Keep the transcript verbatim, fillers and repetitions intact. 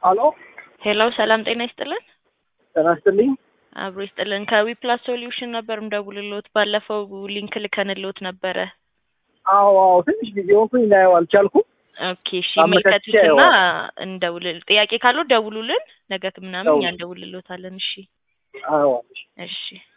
አሎ ሄሎ ሰላም ጤና ይስጥልን። ጤና ይስጥልኝ። አብሮ ይስጥልን። ከዊፕላስ ሶሉሽን ነበር እንደውልልዎት ባለፈው ሊንክ ልከንልዎት ነበረ። አዎ አዎ ትንሽ ጊዜውን ላየው አልቻልኩም። ኦኬ እሺ መልከቱትና እንደውልል ጥያቄ ካለው ደውሉልን። ነገ ምናምን እኛ እንደውልልዎታለን። እሺ አዎ እሺ